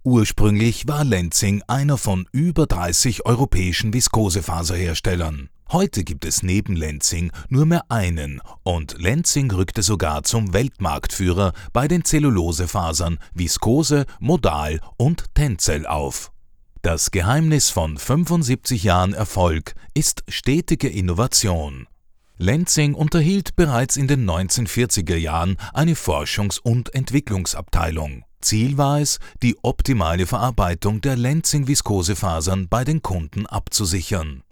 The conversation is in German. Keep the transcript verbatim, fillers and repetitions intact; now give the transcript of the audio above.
Ursprünglich war Lenzing einer von über dreißig europäischen Viskosefaserherstellern. Heute gibt es neben Lenzing nur mehr einen und Lenzing rückte sogar zum Weltmarktführer bei den Zellulosefasern Viskose, Modal und Tencel auf. Das Geheimnis von fünfundsiebzig Jahren Erfolg ist stetige Innovation. Lenzing unterhielt bereits in den neunzehnhundertvierziger Jahren eine Forschungs- und Entwicklungsabteilung. Ziel war es, die optimale Verarbeitung der Lenzing-Viskosefasern bei den Kunden abzusichern.